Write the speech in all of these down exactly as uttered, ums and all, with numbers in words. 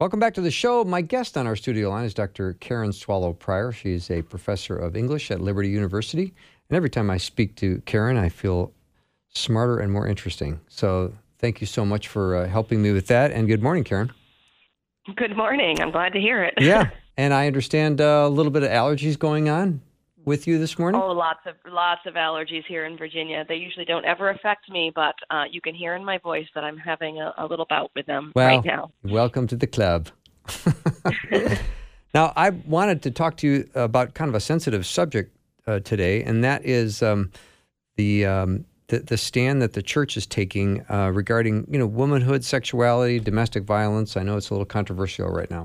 Welcome back to the show. My guest on our studio line is Doctor Karen Swallow Prior. She's a professor of English at Liberty University. And every time I speak to Karen, I feel smarter and more interesting. So thank you so much for uh, helping me with that. And good morning, Karen. Good morning. I'm glad to hear it. Yeah. And I understand uh, a little bit of allergies going on with you this morning? Oh, lots of lots of allergies here in Virginia. They usually don't ever affect me, but uh, you can hear in my voice that I'm having a, a little bout with them well, right now. Welcome to the club. Now, I wanted to talk to you about kind of a sensitive subject uh, today, and that is um, the, um, the the stand that the church is taking uh, regarding, you know, womanhood, sexuality, domestic violence. I know it's a little controversial right now.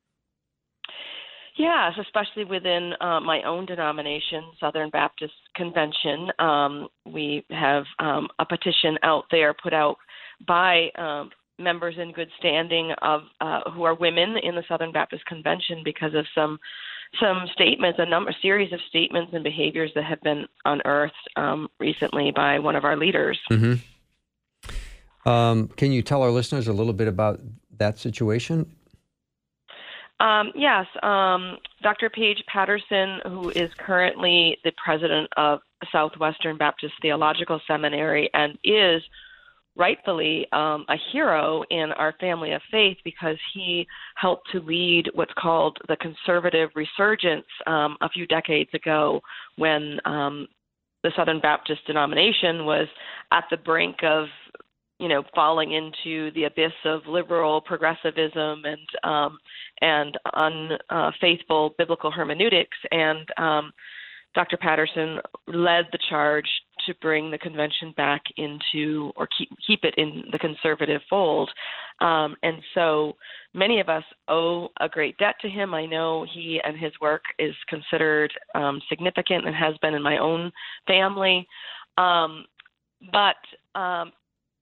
Yes, especially within uh, my own denomination, Southern Baptist Convention. Um, we have um, a petition out there put out by um, members in good standing of uh, who are women in the Southern Baptist Convention because of some some statements, a number, series of statements and behaviors that have been unearthed um, recently by one of our leaders. Mm-hmm. Um, can you tell our listeners a little bit about that situation? Um, yes, um, Doctor Paige Patterson, who is currently the president of Southwestern Baptist Theological Seminary and is rightfully um, a hero in our family of faith because he helped to lead what's called the conservative resurgence um, a few decades ago when um, the Southern Baptist denomination was at the brink of you know, falling into the abyss of liberal progressivism and um, and unfaithful biblical hermeneutics. And um, Doctor Patterson led the charge to bring the convention back into, or keep keep it in the conservative fold. Um, and so many of us owe a great debt to him. I know he and his work is considered um, significant and has been in my own family. Um, but um,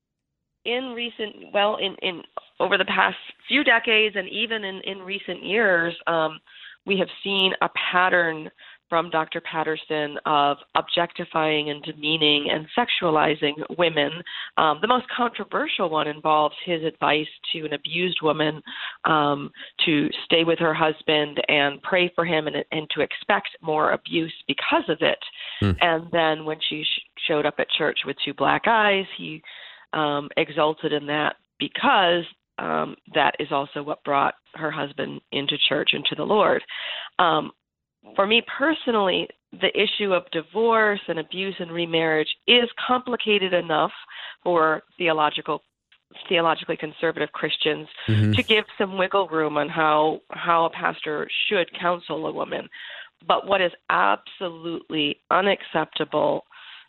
In recent, well, in, in over the past few decades and even in, in recent years, um, we have seen a pattern from Doctor Patterson of objectifying and demeaning and sexualizing women. Um, the most controversial one involves his advice to an abused woman um, to stay with her husband and pray for him and, and to expect more abuse because of it. Mm. And then when she sh- showed up at church with two black eyes, he Um, exalted in that because um, that is also what brought her husband into church and to the Lord. Um, for me personally, the issue of divorce and abuse and remarriage is complicated enough for theological, theologically conservative Christians mm-hmm. to give some wiggle room on how how a pastor should counsel a woman. But what is absolutely unacceptable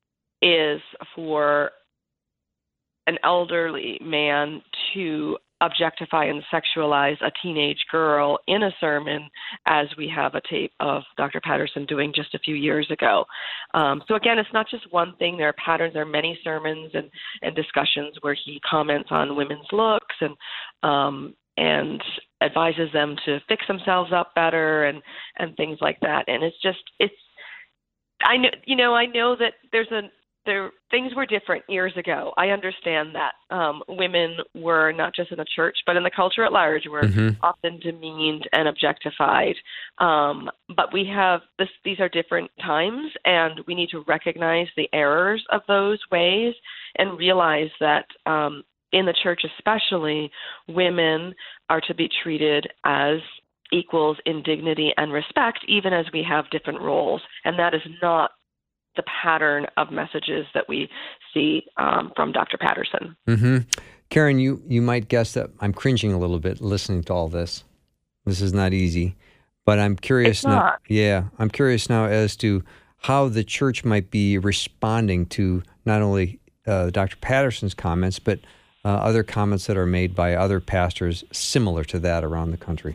is for an elderly man to objectify and sexualize a teenage girl in a sermon, as we have a tape of Doctor Patterson doing just a few years ago. Um, so again, it's not just one thing. There are patterns. There are many sermons and, and discussions where he comments on women's looks and um, and advises them to fix themselves up better and, and things like that. And it's just it's I know you know I know that there's a There, things were different years ago. I understand that um, women were not just in the church, but in the culture at large, were mm-hmm. often demeaned and objectified. Um, but we have this; these are different times, and we need to recognize the errors of those ways and realize that um, in the church, especially, women are to be treated as equals in dignity and respect, even as we have different roles, and that is not the pattern of messages that we see um, from Doctor Patterson. Mm-hmm. Karen, you, you might guess that I'm cringing a little bit listening to all this. This is not easy, but I'm curious it's now. Not. Yeah, I'm curious now as to how the church might be responding to not only uh, Doctor Patterson's comments, but uh, other comments that are made by other pastors similar to that around the country.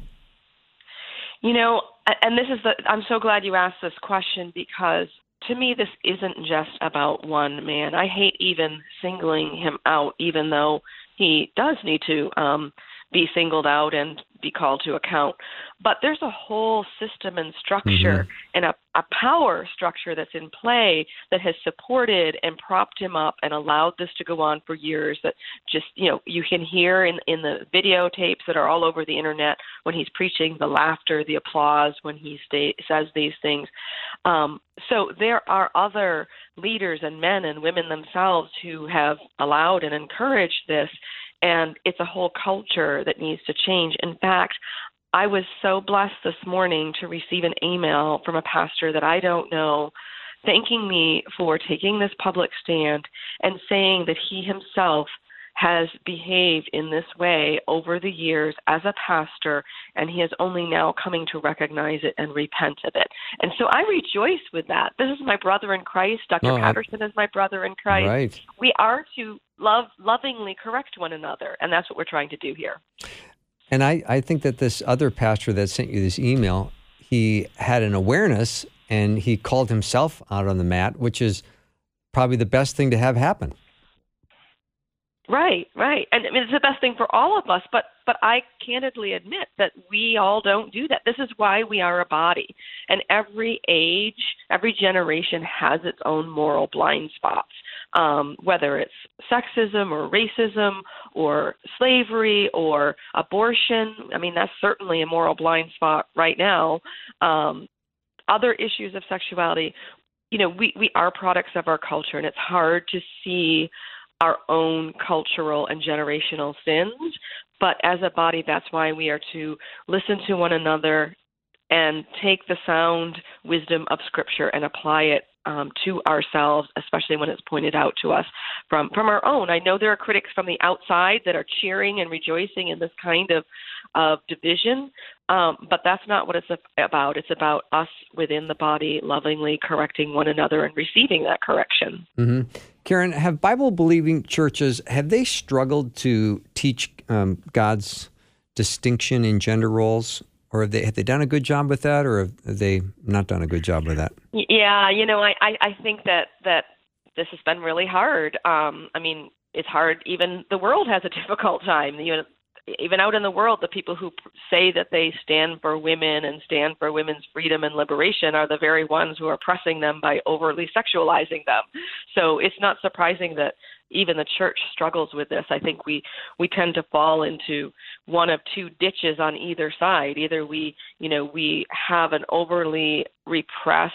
You know, and this is the. I'm so glad you asked this question because, to me, this isn't just about one man. I hate even singling him out, even though he does need to um, be singled out and be called to account. But there's a whole system and structure mm-hmm. and a, a power structure that's in play that has supported and propped him up and allowed this to go on for years. That just, you know, you can hear in, in the videotapes that are all over the internet when he's preaching, the laughter, the applause when he stay, says these things. Um, so there are other leaders and men and women themselves who have allowed and encouraged this. And it's a whole culture that needs to change. In fact, I was so blessed this morning to receive an email from a pastor that I don't know, thanking me for taking this public stand and saying that he himself has behaved in this way over the years as a pastor, and he is only now coming to recognize it and repent of it. And so I rejoice with that. This is my brother in Christ. Doctor Oh, Patterson I, is my brother in Christ. Right. We are to love, lovingly correct one another, and that's what we're trying to do here. And I, I think that this other pastor that sent you this email, he had an awareness, and he called himself out on the mat, which is probably the best thing to have happen. Right, right. And I mean, it's the best thing for all of us, but but I candidly admit that we all don't do that. This is why we are a body. And every age, every generation has its own moral blind spots, um, whether it's sexism or racism or slavery or abortion. I mean, that's certainly a moral blind spot right now. Um, other issues of sexuality, you know, we, we are products of our culture, and it's hard to see our own cultural and generational sins. But as a body, that's why we are to listen to one another and take the sound wisdom of Scripture and apply it um, to ourselves, especially when it's pointed out to us from, from our own. I know there are critics from the outside that are cheering and rejoicing in this kind of, of division, um, but that's not what it's about. It's about us within the body lovingly correcting one another and receiving that correction. Mm-hmm. Karen, have Bible-believing churches, have they struggled to teach um, God's distinction in gender roles? Or have they, have they done a good job with that, or have they not done a good job with that? Yeah, you know, I, I, I think that, that this has been really hard. Um, I mean, it's hard. Even the world has a difficult time. You know, even out in the world, the people who say that they stand for women and stand for women's freedom and liberation are the very ones who are oppressing them by overly sexualizing them. So it's not surprising that even the church struggles with this. I think we, we tend to fall into one of two ditches on either side. Either we, you know, we have an overly repressed,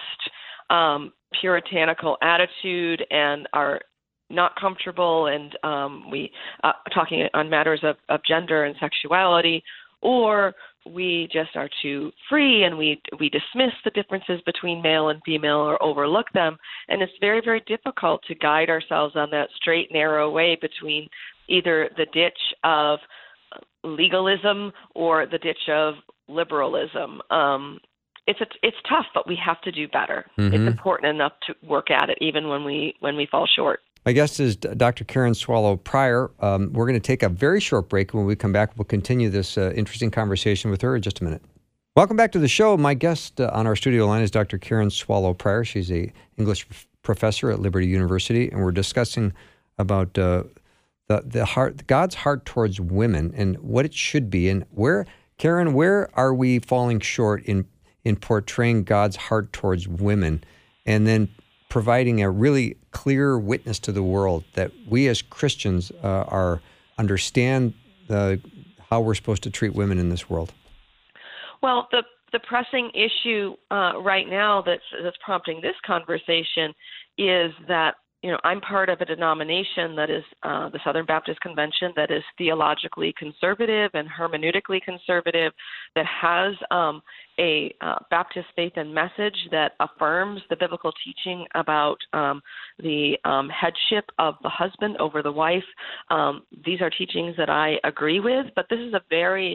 um, puritanical attitude and are not comfortable and um, we uh, talking on matters of, of gender and sexuality, or we just are too free and we we dismiss the differences between male and female or overlook them. And it's very, very difficult to guide ourselves on that straight, narrow way between either the ditch of legalism or the ditch of liberalism. Um, it's a, it's tough, but we have to do better. Mm-hmm. It's important enough to work at it, even when we when we fall short. My guest is Doctor Karen Swallow Prior. Um, we're going to take a very short break. When we come back, we'll continue this uh, interesting conversation with her in just a minute. Welcome back to the show. My guest uh, on our studio line is Doctor Karen Swallow Prior. She's a English professor at Liberty University, and we're discussing about uh, the the heart, God's heart towards women and what it should be, and where, Karen, where are we falling short in in portraying God's heart towards women, and then providing a really clear witness to the world that we as Christians uh, are understand uh, how we're supposed to treat women in this world? Well, the the pressing issue uh, right now that's that's prompting this conversation is that, you know, I'm part of a denomination that is uh, the Southern Baptist Convention that is theologically conservative and hermeneutically conservative, that has um, a uh, Baptist faith and message that affirms the biblical teaching about um, the um, headship of the husband over the wife. Um, these are teachings that I agree with, but this is a very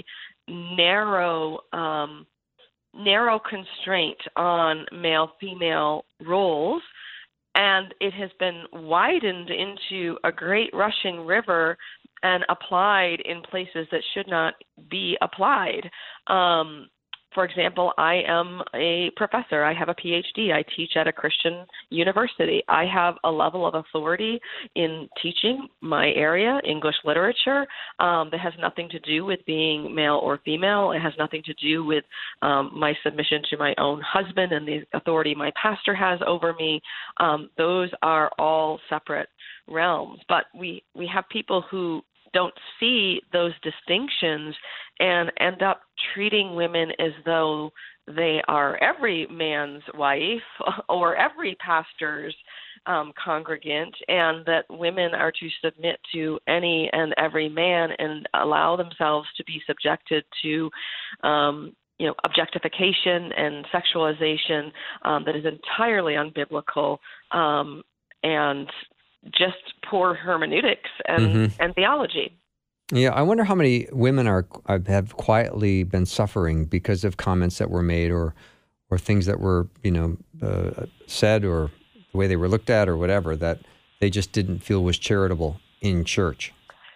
narrow um, narrow constraint on male-female roles. And it has been widened into a great rushing river and applied in places that should not be applied. Um, for example, I am a professor. I have a P H D. I teach at a Christian university. I have a level of authority in teaching my area, English literature, um, that has nothing to do with being male or female. It has nothing to do with um, my submission to my own husband and the authority my pastor has over me. Um, those are all separate realms. But we, we have people who don't see those distinctions and end up treating women as though they are every man's wife or every pastor's um, congregant, and that women are to submit to any and every man and allow themselves to be subjected to um, you know, objectification and sexualization um, that is entirely unbiblical um, and just poor hermeneutics and, Mm-hmm. and theology. Yeah, I wonder how many women are have quietly been suffering because of comments that were made or or things that were, you know, uh, said or the way they were looked at or whatever that they just didn't feel was charitable in church.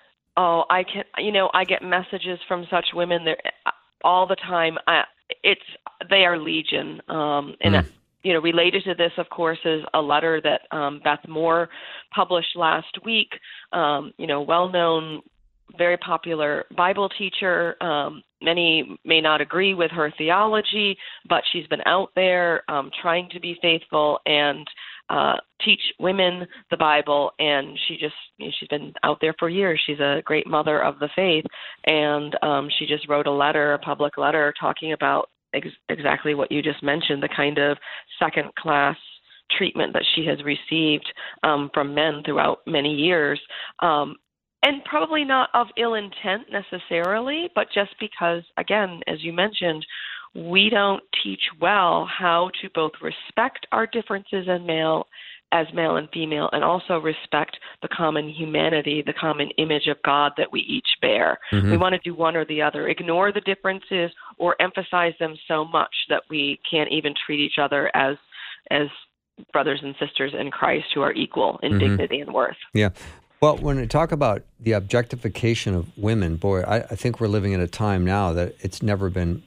Oh, I can, you know, I get messages from such women there all the time. I, it's they are legion, um, and. Mm. You know, related to this, of course, is a letter that um, Beth Moore published last week. Um, you know, well-known, very popular Bible teacher. Um, many may not agree with her theology, but she's been out there um, trying to be faithful and uh, teach women the Bible. And she just, you know, she's been out there for years. She's a great mother of the faith, and um, she just wrote a letter, a public letter, talking about Ex- exactly what you just mentioned, the kind of second-class treatment that she has received um, from men throughout many years, um, and probably not of ill intent necessarily, but just because, again, as you mentioned, we don't teach well how to both respect our differences in male as male and female, and also respect the common humanity, the common image of God that we each bear. Mm-hmm. We want to do one or the other, ignore the differences or emphasize them so much that we can't even treat each other as as brothers and sisters in Christ who are equal in mm-hmm. dignity and worth. Yeah. Well, when we talk about the objectification of women, boy, I, I think we're living in a time now that it's never been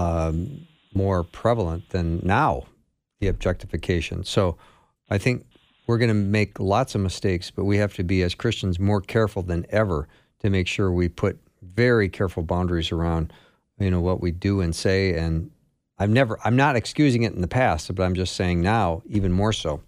um, more prevalent than now, the objectification. So I think we're going to make lots of mistakes, but we have to be, as Christians, more careful than ever to make sure we put very careful boundaries around, you know, what we do and say. And I've never, I'm not excusing it in the past, but I'm just saying now, even more so.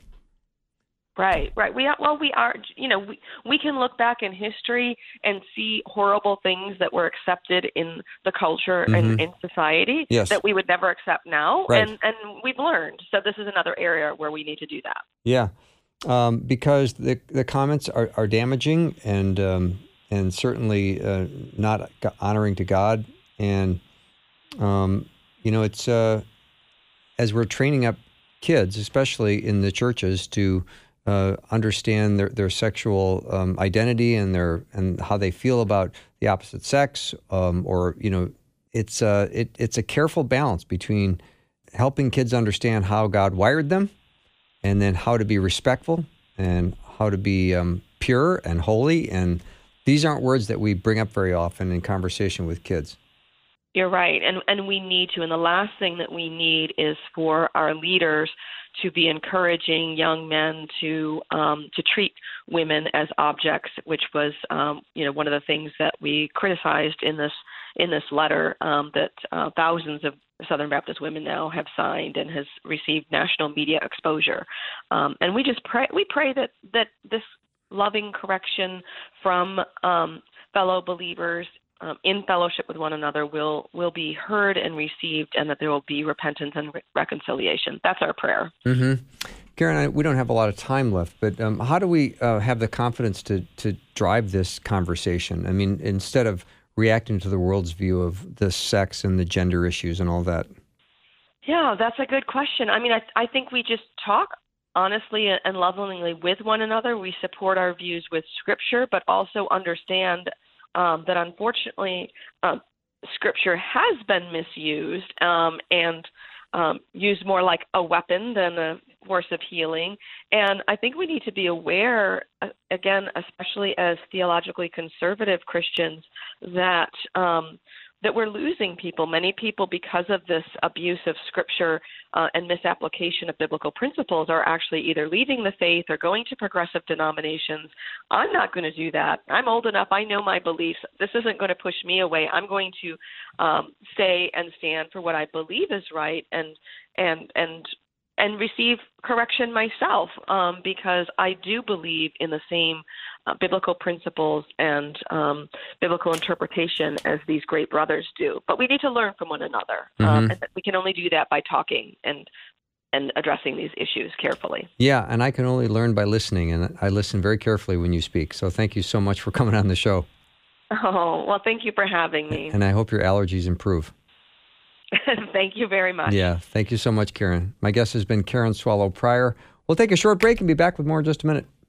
Right, right. We are, well, we are, you know, we, we can look back in history and see horrible things that were accepted in the culture mm-hmm. and in society yes. that we would never accept now. Right. And, and we've learned. So this is another area where we need to do that. Yeah, um, because the the comments are, are damaging and um, and certainly uh, not honoring to God. And, um, you know, it's uh, as we're training up kids, especially in the churches, to Uh, understand their, their sexual um, identity and their and how they feel about the opposite sex, um, or you know, it's uh, it, it's a careful balance between helping kids understand how God wired them, and then how to be respectful and how to be um, pure and holy. And these aren't words that we bring up very often in conversation with kids. You're right, and and we need to. And the last thing that we need is for our leaders to be encouraging young men to um, to treat women as objects, which was um, you know one of the things that we criticized in this in this letter um, that uh, thousands of Southern Baptist women now have signed and has received national media exposure. Um, and we just pray we pray that that this loving correction from um, fellow believers Um, in fellowship with one another will will be heard and received, and that there will be repentance and re- reconciliation. That's our prayer. Mm-hmm. Karen, I, we don't have a lot of time left, but um, how do we uh, have the confidence to to drive this conversation? I mean, instead of reacting to the world's view of the sex and the gender issues and all that. Yeah, that's a good question. I mean, I, I think we just talk honestly and lovingly with one another. We support our views with Scripture, but also understand Um, that unfortunately um, Scripture has been misused um, and um, used more like a weapon than a force of healing. And I think we need to be aware, uh, again, especially as theologically conservative Christians, that um, that we're losing people. Many people, because of this abuse of Scripture uh, and misapplication of biblical principles, are actually either leaving the faith or going to progressive denominations. I'm not going to do that. I'm old enough. I know my beliefs. This isn't going to push me away. I'm going to um, stay and stand for what I believe is right, and and and and receive correction myself, um, because I do believe in the same uh, biblical principles and um, biblical interpretation as these great brothers do. But we need to learn from one another, mm-hmm. um, and we can only do that by talking and and addressing these issues carefully. Yeah, and I can only learn by listening, and I listen very carefully when you speak. So thank you so much for coming on the show. Oh, well, thank you for having me. And I hope your allergies improve. Thank you very much. Yeah, thank you so much, Karen. My guest has been Karen Swallow Prior. We'll take a short break and be back with more in just a minute.